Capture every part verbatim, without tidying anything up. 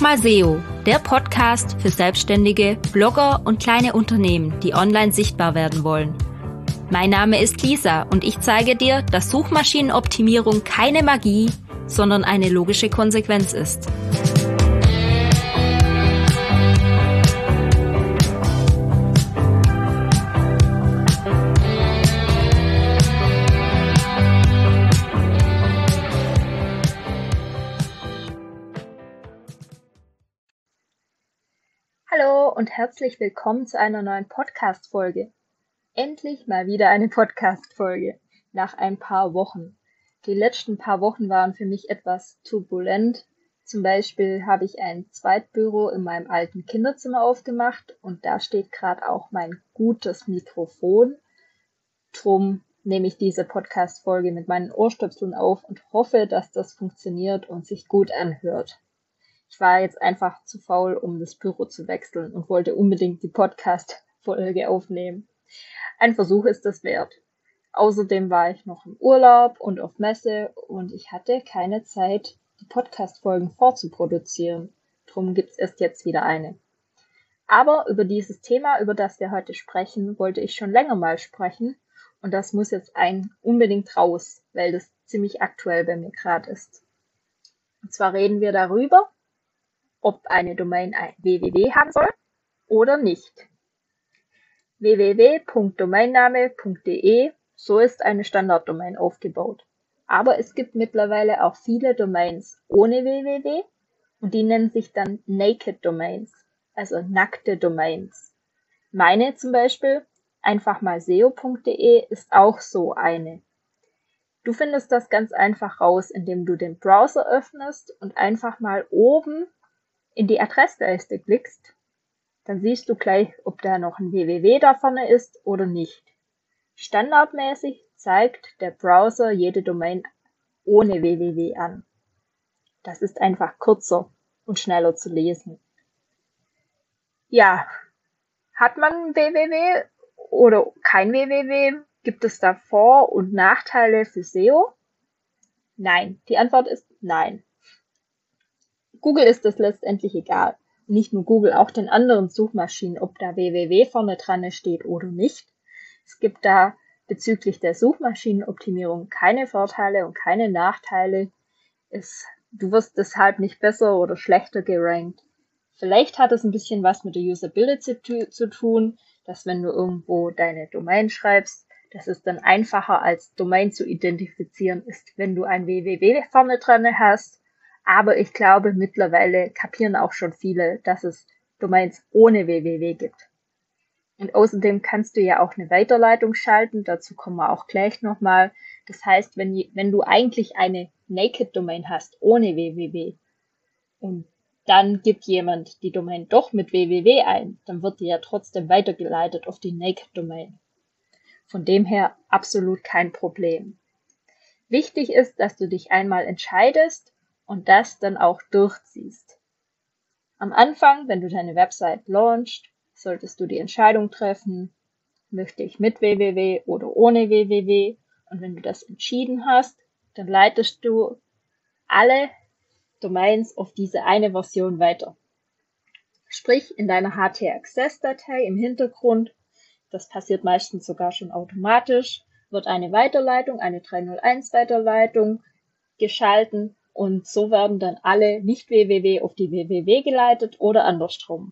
mal S E O, der Podcast für Selbstständige, Blogger und kleine Unternehmen, die online sichtbar werden wollen. Mein Name ist Lisa und ich zeige dir, dass Suchmaschinenoptimierung keine Magie, sondern eine logische Konsequenz ist. Hallo und herzlich willkommen zu einer neuen Podcast-Folge. Endlich mal wieder eine Podcast-Folge, nach ein paar Wochen. Die letzten paar Wochen waren für mich etwas turbulent. Zum Beispiel habe ich ein Zweitbüro in meinem alten Kinderzimmer aufgemacht und da steht gerade auch mein gutes Mikrofon. Drum nehme ich diese Podcast-Folge mit meinen Ohrstöpseln auf und hoffe, dass das funktioniert und sich gut anhört. Ich war jetzt einfach zu faul, um das Büro zu wechseln und wollte unbedingt die Podcast-Folge aufnehmen. Ein Versuch ist es wert. Außerdem war ich noch im Urlaub und auf Messe und ich hatte keine Zeit, die Podcast-Folgen vorzuproduzieren. Drum gibt's erst jetzt wieder eine. Aber über dieses Thema, über das wir heute sprechen, wollte ich schon länger mal sprechen und das muss jetzt ein unbedingt raus, weil das ziemlich aktuell bei mir gerade ist. Und zwar reden wir darüber, ob eine Domain ein www haben soll oder nicht. w w w punkt domainname punkt d e, so ist eine Standarddomain aufgebaut. Aber es gibt mittlerweile auch viele Domains ohne www und die nennen sich dann Naked Domains, also nackte Domains. Meine zum Beispiel, einfach mal S E O punkt d e, ist auch so eine. Du findest das ganz einfach raus, indem du den Browser öffnest und einfach mal oben in die Adressleiste klickst, dann siehst du gleich, ob da noch ein www da vorne ist oder nicht. Standardmäßig zeigt der Browser jede Domain ohne www an. Das ist einfach kürzer und schneller zu lesen. Ja, hat man ein www oder kein www? Gibt es da Vor- und Nachteile für S E O? Nein, die Antwort ist nein. Google ist das letztendlich egal. Nicht nur Google, auch den anderen Suchmaschinen, ob da www vorne dran steht oder nicht. Es gibt da bezüglich der Suchmaschinenoptimierung keine Vorteile und keine Nachteile. Es, du wirst deshalb nicht besser oder schlechter gerankt. Vielleicht hat es ein bisschen was mit der Usability zu, zu tun, dass wenn du irgendwo deine Domain schreibst, dass es dann einfacher als Domain zu identifizieren ist, wenn du ein www vorne dran hast. Aber ich glaube, mittlerweile kapieren auch schon viele, dass es Domains ohne www gibt. Und außerdem kannst du ja auch eine Weiterleitung schalten, dazu kommen wir auch gleich nochmal. Das heißt, wenn, wenn du eigentlich eine Naked Domain hast, ohne www, und dann gibt jemand die Domain doch mit www ein, dann wird die ja trotzdem weitergeleitet auf die Naked Domain. Von dem her absolut kein Problem. Wichtig ist, dass du dich einmal entscheidest, und das dann auch durchziehst. Am Anfang, wenn du deine Website launchst, solltest du die Entscheidung treffen, möchte ich mit www oder ohne www. Und wenn du das entschieden hast, dann leitest du alle Domains auf diese eine Version weiter. Sprich, in deiner H T Access-Datei im Hintergrund, das passiert meistens sogar schon automatisch, wird eine Weiterleitung, eine drei null eins Weiterleitung geschalten. Und so werden dann alle Nicht-www auf die www geleitet oder andersrum.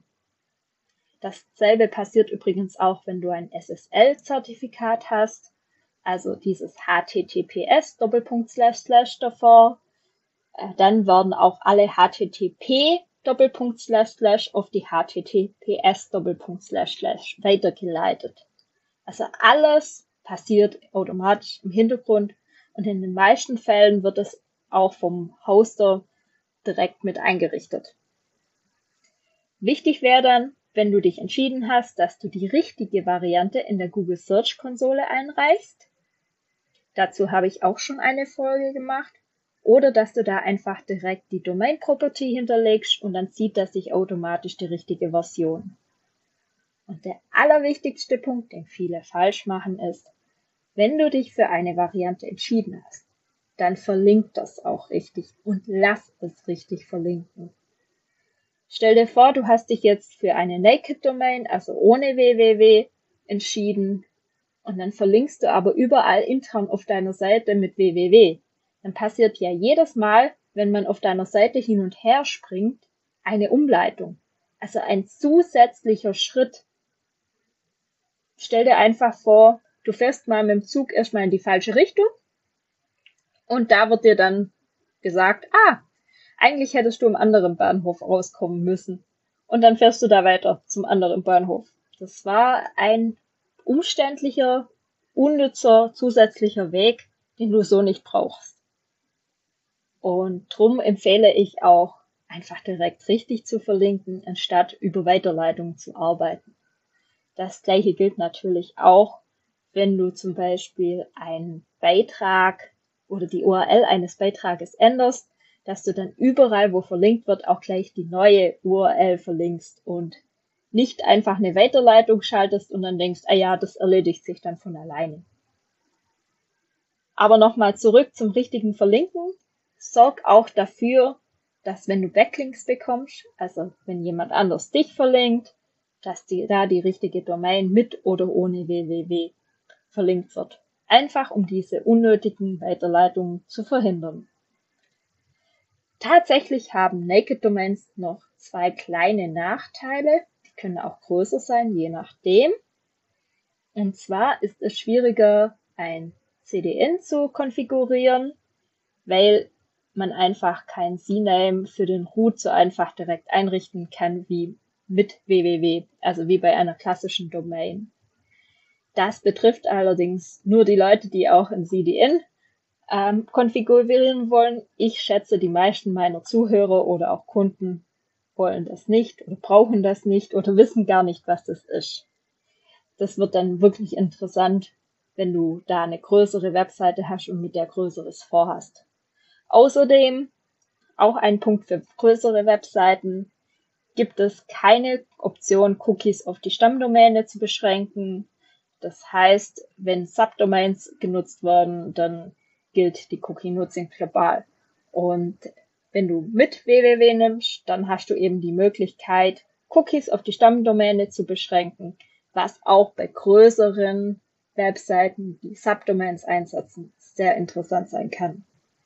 Dasselbe passiert übrigens auch, wenn du ein S S L-Zertifikat hast, also dieses H T T P S Doppelpunkt Slash Slash davor. Dann werden auch alle H T T P Doppelpunkt Slash Slash auf die H T T P S Doppelpunkt Slash Slash weitergeleitet. Also alles passiert automatisch im Hintergrund und in den meisten Fällen wird es auch vom Hoster direkt mit eingerichtet. Wichtig wäre dann, wenn du dich entschieden hast, dass du die richtige Variante in der Google Search Konsole einreichst. Dazu habe ich auch schon eine Folge gemacht. Oder dass du da einfach direkt die Domain Property hinterlegst und dann zieht das sich automatisch die richtige Version. Und der allerwichtigste Punkt, den viele falsch machen, ist, wenn du dich für eine Variante entschieden hast, dann verlinkt das auch richtig und lass es richtig verlinken. Stell dir vor, du hast dich jetzt für eine Naked Domain, also ohne www, entschieden und dann verlinkst du aber überall intern auf deiner Seite mit www. Dann passiert ja jedes Mal, wenn man auf deiner Seite hin und her springt, eine Umleitung. Also ein zusätzlicher Schritt. Stell dir einfach vor, du fährst mal mit dem Zug erstmal in die falsche Richtung und da wird dir dann gesagt, ah, eigentlich hättest du am anderen Bahnhof rauskommen müssen. Und dann fährst du da weiter zum anderen Bahnhof. Das war ein umständlicher, unnützer, zusätzlicher Weg, den du so nicht brauchst. Und drum empfehle ich auch, einfach direkt richtig zu verlinken, anstatt über Weiterleitungen zu arbeiten. Das gleiche gilt natürlich auch, wenn du zum Beispiel einen Beitrag oder die U R L eines Beitrages änderst, dass du dann überall, wo verlinkt wird, auch gleich die neue U R L verlinkst und nicht einfach eine Weiterleitung schaltest und dann denkst, ah ja, das erledigt sich dann von alleine. Aber nochmal zurück zum richtigen Verlinken. Sorg auch dafür, dass wenn du Backlinks bekommst, also wenn jemand anders dich verlinkt, dass die, da die richtige Domain mit oder ohne www verlinkt wird. Einfach um diese unnötigen Weiterleitungen zu verhindern. Tatsächlich haben Naked Domains noch zwei kleine Nachteile. Die können auch größer sein, je nachdem. Und zwar ist es schwieriger, ein C D N zu konfigurieren, weil man einfach kein C N A M E für den Root so einfach direkt einrichten kann wie mit www, also wie bei einer klassischen Domain. Das betrifft allerdings nur die Leute, die auch ein C D N ähm, konfigurieren wollen. Ich schätze, die meisten meiner Zuhörer oder auch Kunden wollen das nicht oder brauchen das nicht oder wissen gar nicht, was das ist. Das wird dann wirklich interessant, wenn du da eine größere Webseite hast und mit der Größeres vorhast. Außerdem, auch ein Punkt für größere Webseiten, gibt es keine Option, Cookies auf die Stammdomäne zu beschränken. Das heißt, wenn Subdomains genutzt werden, dann gilt die Cookie-Nutzung global. Und wenn du mit www nimmst, dann hast du eben die Möglichkeit, Cookies auf die Stammdomäne zu beschränken, was auch bei größeren Webseiten, die Subdomains einsetzen, sehr interessant sein kann.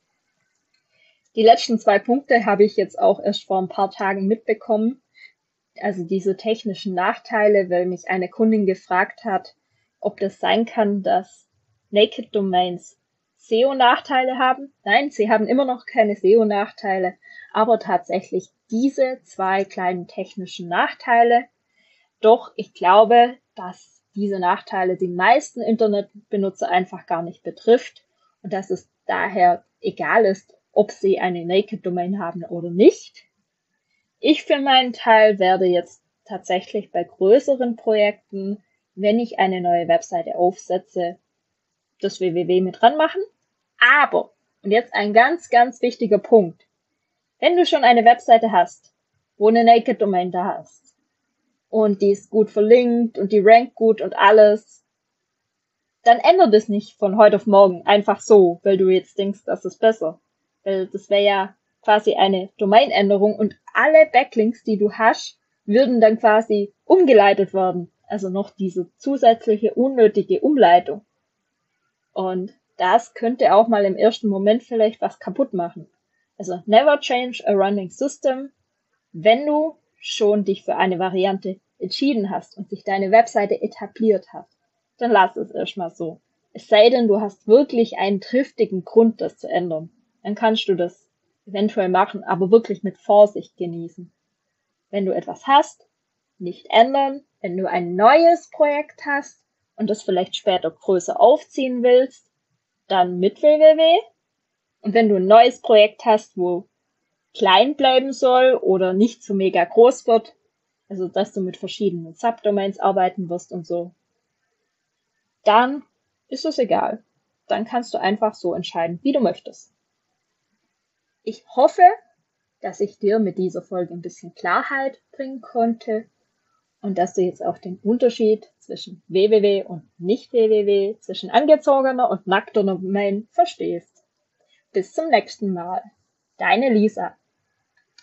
Die letzten zwei Punkte habe ich jetzt auch erst vor ein paar Tagen mitbekommen. Also diese technischen Nachteile, weil mich eine Kundin gefragt hat, ob das sein kann, dass Naked Domains S E O-Nachteile haben. Nein, sie haben immer noch keine S E O-Nachteile, aber tatsächlich diese zwei kleinen technischen Nachteile. Doch ich glaube, dass diese Nachteile die meisten Internetbenutzer einfach gar nicht betrifft und dass es daher egal ist, ob sie eine Naked Domain haben oder nicht. Ich für meinen Teil werde jetzt tatsächlich bei größeren Projekten, wenn ich eine neue Webseite aufsetze, das www mit dran machen. Aber, und jetzt ein ganz, ganz wichtiger Punkt, wenn du schon eine Webseite hast, wo eine Naked Domain da ist und die ist gut verlinkt und die rankt gut und alles, dann ändert es nicht von heute auf morgen einfach so, weil du jetzt denkst, das ist besser. Weil das wäre ja quasi eine Domainänderung und alle Backlinks, die du hast, würden dann quasi umgeleitet werden. Also noch diese zusätzliche unnötige Umleitung. Und das könnte auch mal im ersten Moment vielleicht was kaputt machen. Also never change a running system. Wenn du schon dich für eine Variante entschieden hast und sich deine Webseite etabliert hat, dann lass es erstmal so. Es sei denn, du hast wirklich einen triftigen Grund, das zu ändern. Dann kannst du das eventuell machen, aber wirklich mit Vorsicht genießen. Wenn du etwas hast, nicht ändern. Wenn du ein neues Projekt hast und das vielleicht später größer aufziehen willst, dann mit www. Und wenn du ein neues Projekt hast, wo klein bleiben soll oder nicht so mega groß wird, also dass du mit verschiedenen Subdomains arbeiten wirst und so, dann ist es egal. Dann kannst du einfach so entscheiden, wie du möchtest. Ich hoffe, dass ich dir mit dieser Folge ein bisschen Klarheit bringen konnte und dass du jetzt auch den Unterschied zwischen www und nicht www, zwischen angezogener und nackter Domain verstehst. Bis zum nächsten Mal. Deine Lisa.